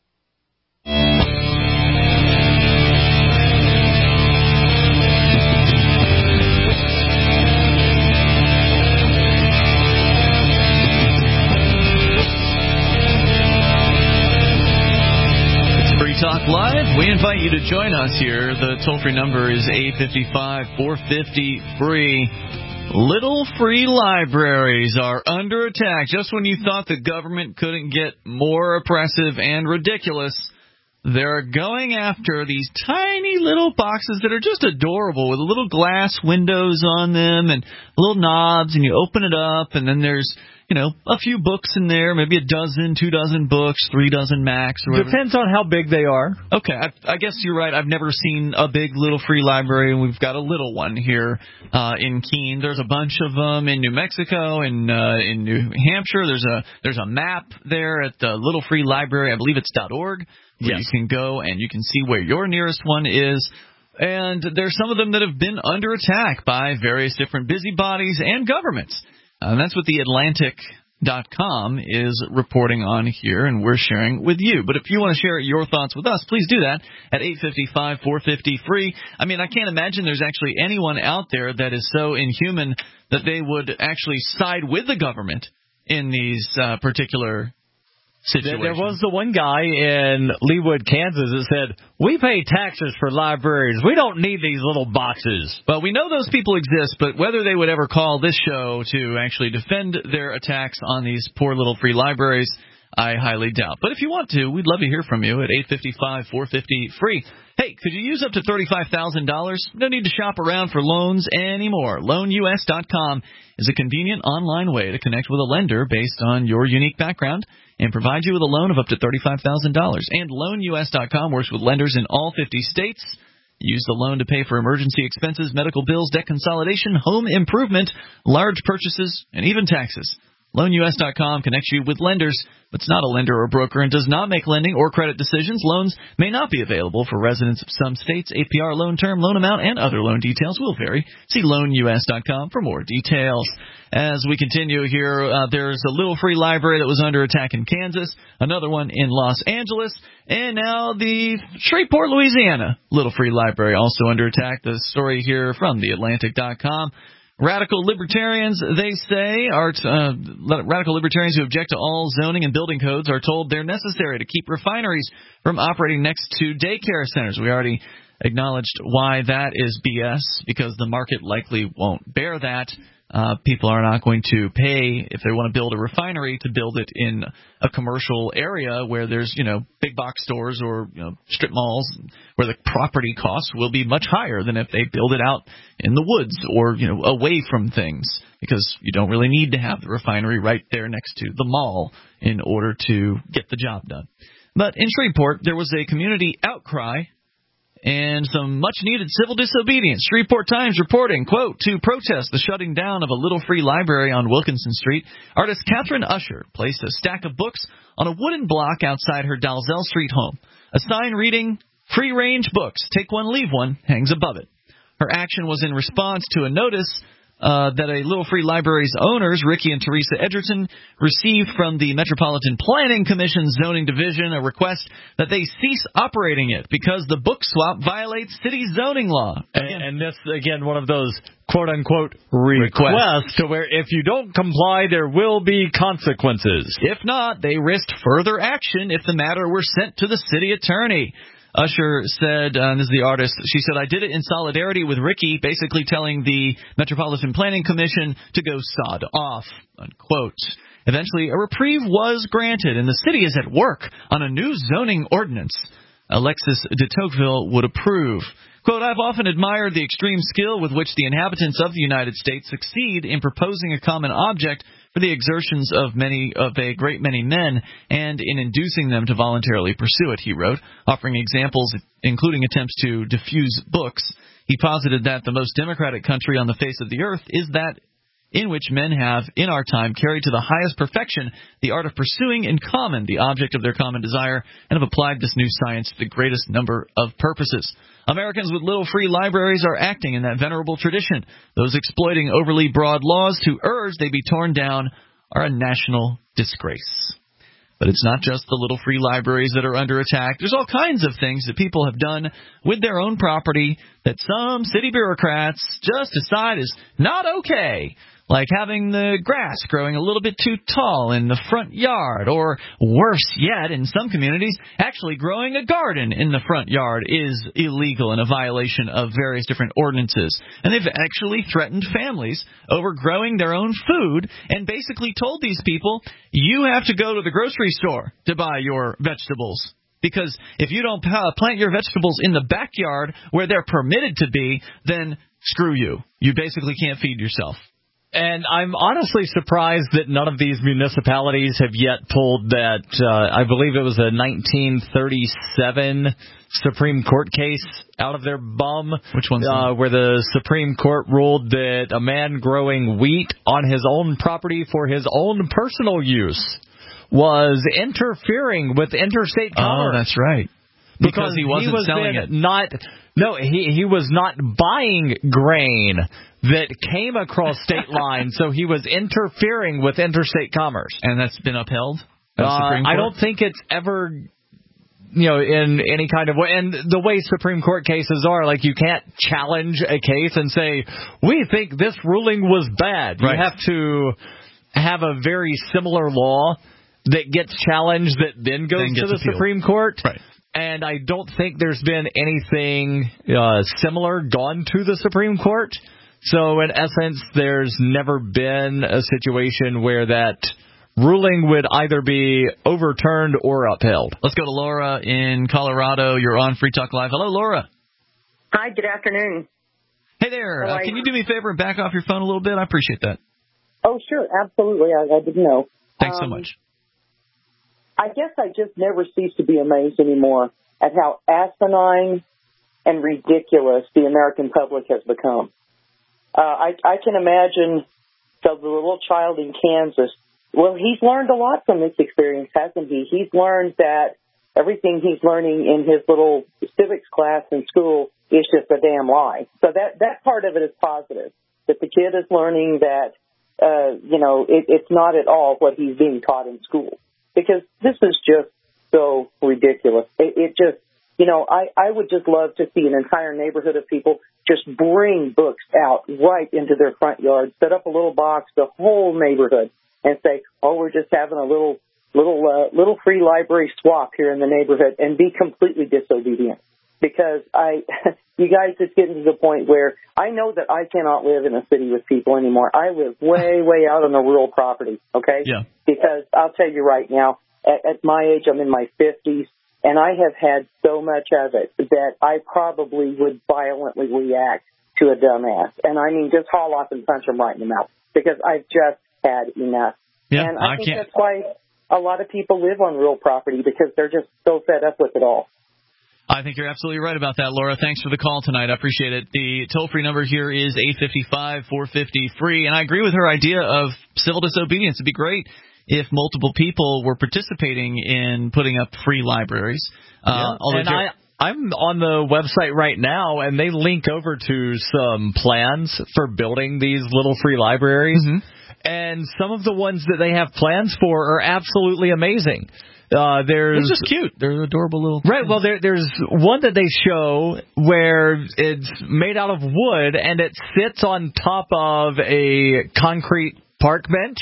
Talk Live. We invite you to join us here. The toll-free number is 855-450-FREE. Little free libraries are under attack. Just when you thought the government couldn't get more oppressive and ridiculous, they're going after these tiny little boxes that are just adorable with little glass windows on them and little knobs, and you open it up, and then there's a few books in there, maybe 12, 24 books, 36 max. Or whatever. Depends on how big they are. Okay, I guess you're right. I've never seen a big little free library, and we've got a little one here in Keene. There's a bunch of them in New Mexico and in New Hampshire. There's a map there at the Little Free Library. I believe it's .org. Where you can go and you can see where your nearest one is. And there's some of them that have been under attack by various different busybodies and governments. And that's what the Atlantic.com is reporting on here, and we're sharing with you. But if you want to share your thoughts with us, please do that at 855-450-FREE. I mean, I can't imagine there's actually anyone out there that is so inhuman that they would actually side with the government in these particular situation. There was the one guy in Leawood, Kansas that said, we pay taxes for libraries. We don't need these little boxes. Well, we know those people exist, but whether they would ever call this show to actually defend their attacks on these poor little free libraries, I highly doubt. But if you want to, we'd love to hear from you at 855-450-FREE. Hey, could you use up to $35,000? No need to shop around for loans anymore. LoanUS.com is a convenient online way to connect with a lender based on your unique background and provide you with a loan of up to $35,000. And LoanUS.com works with lenders in all 50 states. Use the loan to pay for emergency expenses, medical bills, debt consolidation, home improvement, large purchases, and even taxes. LoanUS.com connects you with lenders, but it's not a lender or broker and does not make lending or credit decisions. Loans may not be available for residents of some states. APR, loan term, loan amount, and other loan details will vary. See LoanUS.com for more details. As we continue here, there's a little free library that was under attack in Kansas, another one in Los Angeles, and now the Shreveport, Louisiana little free library also under attack. The story here from theatlantic.com. Radical libertarians, they say, radical libertarians who object to all zoning and building codes are told they're necessary to keep refineries from operating next to daycare centers. We already acknowledged why that is BS, because the market likely won't bear that. People are not going to pay, if they want to build a refinery, to build it in a commercial area where there's, big box stores or, strip malls, where the property costs will be much higher than if they build it out in the woods or, away from things, because you don't really need to have the refinery right there next to the mall in order to get the job done. But in Shreveport, there was a community outcry and some much-needed civil disobedience. Shreveport Times reporting, quote, to protest the shutting down of a Little Free Library on Wilkinson Street, artist Catherine Usher placed a stack of books on a wooden block outside her Dalzell Street home. A sign reading, "Free-range books, take one, leave one," hangs above it. Her action was in response to a notice that a Little Free Library's owners, Ricky and Teresa Edgerton, received from the Metropolitan Planning Commission's Zoning Division, a request that they cease operating it because the book swap violates city zoning law. And this, again, one of those quote-unquote requests to where if you don't comply, there will be consequences. If not, they risked further action if the matter were sent to the city attorney. Usher said, and this is the artist, she said, "I did it in solidarity with Ricky," basically telling the Metropolitan Planning Commission to go sod off, unquote. Eventually, a reprieve was granted, and the city is at work on a new zoning ordinance Alexis de Tocqueville would approve. Quote, "I've often admired the extreme skill with which the inhabitants of the United States succeed in proposing a common object for the exertions of a great many men and in inducing them to voluntarily pursue it," he wrote, offering examples including attempts to diffuse books. He posited that the most democratic country on the face of the earth is that in which men have, in our time, carried to the highest perfection the art of pursuing in common the object of their common desire, and have applied this new science to the greatest number of purposes. Americans with little free libraries are acting in that venerable tradition. Those exploiting overly broad laws to urge they be torn down are a national disgrace. But it's not just the little free libraries that are under attack. There's all kinds of things that people have done with their own property that some city bureaucrats just decide is not okay. Like having the grass growing a little bit too tall in the front yard, or worse yet, in some communities, actually growing a garden in the front yard is illegal and a violation of various different ordinances. And they've actually threatened families over growing their own food and basically told these people, you have to go to the grocery store to buy your vegetables. Because if you don't plant your vegetables in the backyard where they're permitted to be, then screw you. You basically can't feed yourself. And I'm honestly surprised that none of these municipalities have yet pulled that, I believe it was a 1937 Supreme Court case out of their bum. Which one's that? Where the Supreme Court ruled that a man growing wheat on his own property for his own personal use was interfering with interstate commerce. Oh, that's right. Because he wasn't selling it. He was not buying grain that came across state lines, so he was interfering with interstate commerce. And that's been upheld? I don't think it's ever, in any kind of way. And the way Supreme Court cases are, like, you can't challenge a case and say, we think this ruling was bad. Right. You have to have a very similar law that gets challenged that then goes to the appealed. Supreme Court. Right. And I don't think there's been anything similar gone to the Supreme Court. So, in essence, there's never been a situation where that ruling would either be overturned or upheld. Let's go to Laura in Colorado. You're on Free Talk Live. Hello, Laura. Hi, good afternoon. Hey there. Can you do me a favor and back off your phone a little bit? I appreciate that. Oh, sure. Absolutely. I didn't know. Thanks so much. I guess I just never cease to be amazed anymore at how asinine and ridiculous the American public has become. I can imagine the little child in Kansas. Well, he's learned a lot from this experience, hasn't he? He's learned that everything he's learning in his little civics class in school is just a damn lie. So that part of it is positive, that the kid is learning that, it's not at all what he's being taught in school. Because this is just so ridiculous. It just, I would just love to see an entire neighborhood of people just bring books out right into their front yard, set up a little box, the whole neighborhood, and say, oh, we're just having a little free library swap here in the neighborhood, and be completely disobedient. because you guys, it's getting to the point where I know that I cannot live in a city with people anymore. I live way, way out on the rural property, okay? Yeah. Because I'll tell you right now, at my age, I'm in my 50s, and I have had so much of it that I probably would violently react to a dumbass. And I mean, just haul off and punch them right in the mouth, because I've just had enough. Yeah, and I think that's why a lot of people live on rural property, because they're just so fed up with it all. I think you're absolutely right about that, Laura. Thanks for the call tonight. I appreciate it. The toll-free number here is 855-450-FREE, and I agree with her idea of civil disobedience. It'd be great if multiple people were participating in putting up free libraries. I'm on the website right now, and they link over to some plans for building these little free libraries. Mm-hmm. And some of the ones that they have plans for are absolutely amazing. It's just cute. They're adorable little things. Right. Well, there's one that they show where it's made out of wood, and it sits on top of a concrete park bench.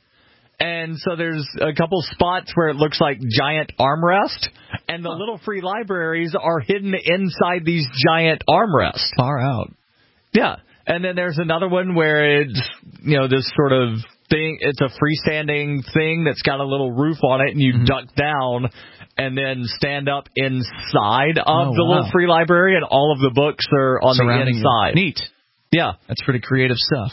And so there's a couple spots where it looks like giant armrests, and the little free libraries are hidden inside these giant armrests. Far out. Yeah. And then there's another one where it's, this sort of thing. It's a freestanding thing that's got a little roof on it, and you duck down and then stand up inside of the little free library, and all of the books are on the inside. Neat. Yeah. That's pretty creative stuff.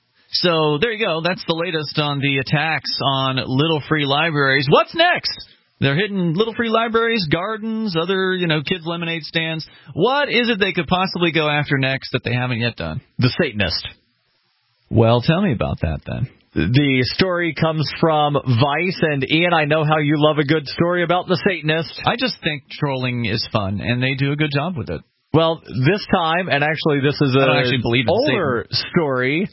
So there you go. That's the latest on the attacks on little free libraries. What's next? They're hitting little free libraries, gardens, other, kids' lemonade stands. What is it they could possibly go after next that they haven't yet done? The Satanist. Well, tell me about that then. The story comes from Vice, and Ian, I know how you love a good story about the Satanist. I just think trolling is fun, and they do a good job with it. Well, this time, and actually this is an older story,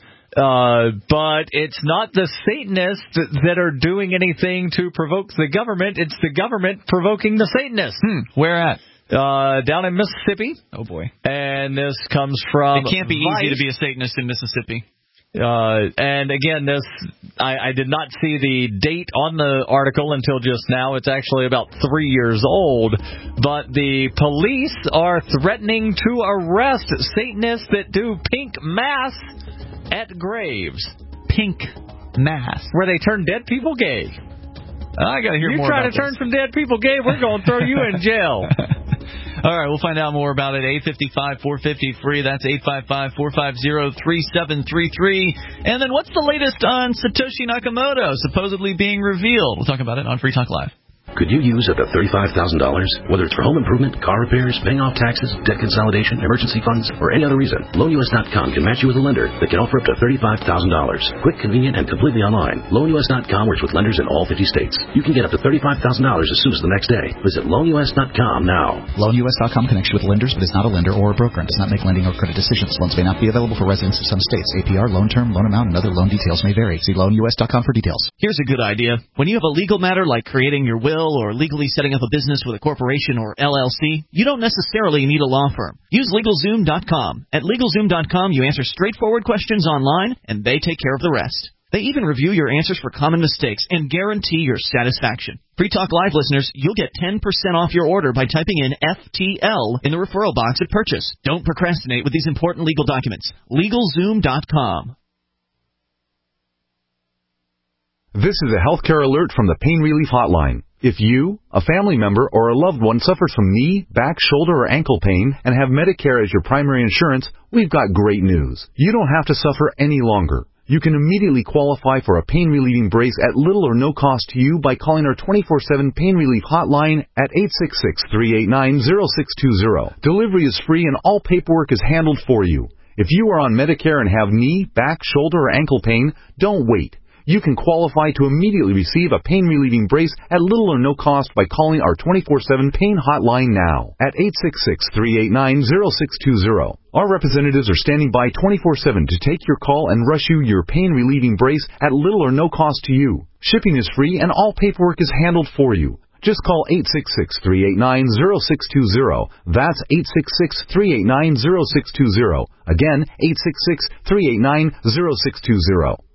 but it's not the Satanists that are doing anything to provoke the government. It's the government provoking the Satanists. Where at? Down in Mississippi. Oh, boy. And this comes from It can't be Vice. easy to be a Satanist in Mississippi. And again, I did not see the date on the article until just now. It's actually about 3 years old. But the police are threatening to arrest Satanists that do pink mass at graves. Pink mass? Where they turn dead people gay. I got to hear more You about try to turn some dead people gay, we're going to throw you in jail. All right, we'll find out more about it. 855-450-FREE. That's 855-450-3733. And then what's the latest on Satoshi Nakamoto supposedly being revealed? We'll talk about it on Free Talk Live. Could you use up to $35,000? Whether it's for home improvement, car repairs, paying off taxes, debt consolidation, emergency funds, or any other reason, LoanUS.com can match you with a lender that can offer up to $35,000. Quick, convenient, and completely online. LoanUS.com works with lenders in all 50 states. You can get up to $35,000 as soon as the next day. Visit LoanUS.com now. LoanUS.com connects you with lenders, but is not a lender or a broker and does not make lending or credit decisions. Loans may not be available for residents of some states. APR, loan term, loan amount, and other loan details may vary. See LoanUS.com for details. Here's a good idea. When you have a legal matter like creating your will or legally setting up a business with a corporation or LLC, you don't necessarily need a law firm. Use LegalZoom.com. At LegalZoom.com, you answer straightforward questions online, and they take care of the rest. They even review your answers for common mistakes and guarantee your satisfaction. Free Talk Live listeners, you'll get 10% off your order by typing in FTL in the referral box at purchase. Don't procrastinate with these important legal documents. LegalZoom.com. This is a healthcare alert from the Pain Relief Hotline. If you, a family member, or a loved one suffers from knee, back, shoulder, or ankle pain and have Medicare as your primary insurance, we've got great news. You don't have to suffer any longer. You can immediately qualify for a pain-relieving brace at little or no cost to you by calling our 24/7 Pain Relief Hotline at 866-389-0620. Delivery is free and all paperwork is handled for you. If you are on Medicare and have knee, back, shoulder, or ankle pain, don't wait. You can qualify to immediately receive a pain-relieving brace at little or no cost by calling our 24/7 Pain Hotline now at 866-389-0620. Our representatives are standing by 24/7 to take your call and rush you your pain-relieving brace at little or no cost to you. Shipping is free and all paperwork is handled for you. Just call 866-389-0620. That's 866-389-0620. Again, 866-389-0620.